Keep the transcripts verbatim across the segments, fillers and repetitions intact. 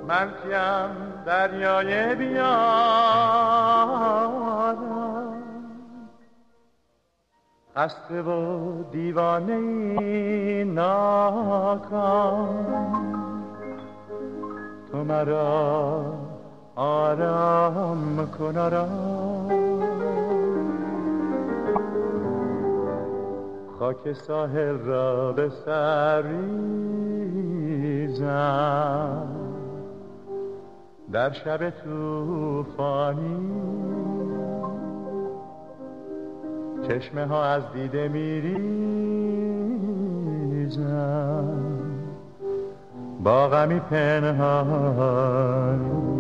من کیم دریای بیارم، خسته و دیوانه ای ناکام، تو مرا آرام کن آرام. خاک ساحل را به سر ریزم، در شب طوفانی چشمه ها از دیده میریزم، با غمی پنهانی.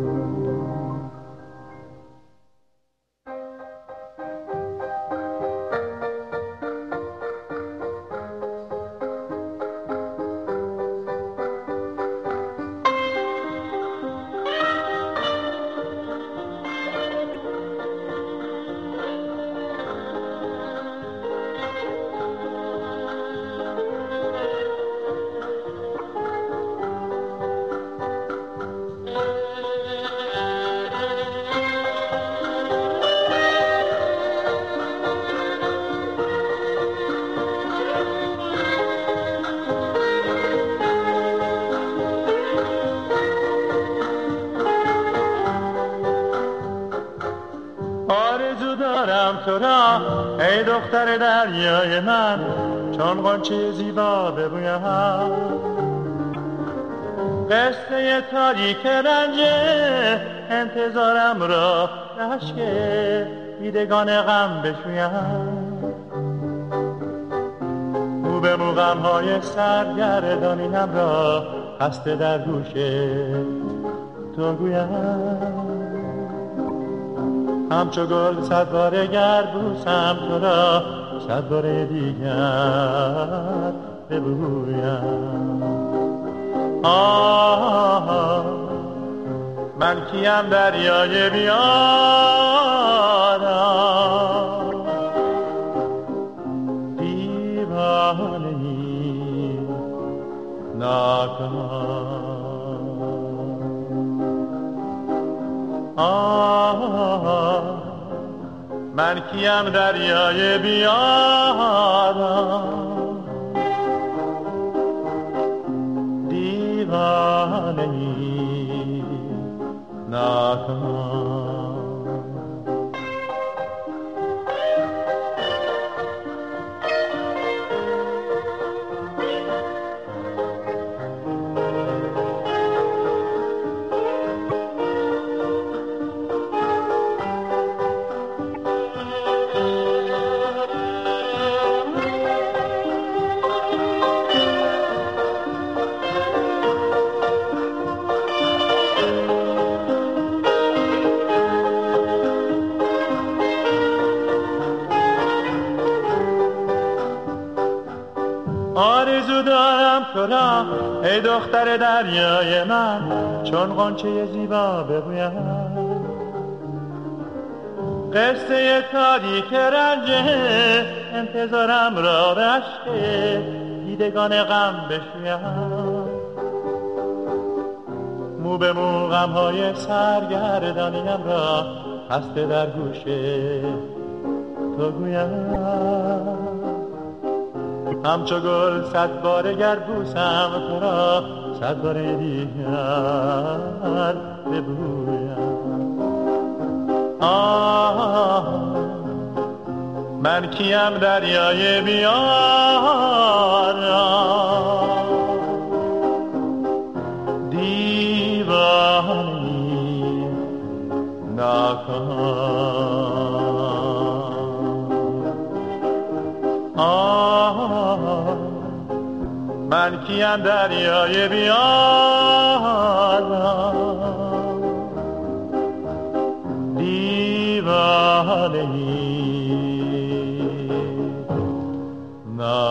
آرزو دارم تو را ای دختر دریای من، چون غنچه زیبا ببویم قصه تاریک رنج انتظارم را اشک دیدگان غم بشویم. مو به مو غم‌های سرگردانیم را خسته در گوش تو گویم. همچو گل صد باره گر بوسم تو را، صد باره دیگر ببویم. آه من کیم دریای بیارم، دیوانه‌ای ناکام. آه من کیم دریای بیارم، دیوانه‌ای ناکام. آرزو دارم تو را ای دختر دریای من، چون غنچه زیبا ببویم قصه تاریک رنج انتظارم را به اشک دیدگان غم بشویم. مو به مو غم‌های سرگردانیم را خسته در گوش تو گویم. همچو گل صد باره گر بوسم تو را، صد باره دیگر ببویم. آه من کیم دریای بیارم، دیوانه‌ای ناکام. آه من کیم دریای بیارم، دیوانه‌ای نه.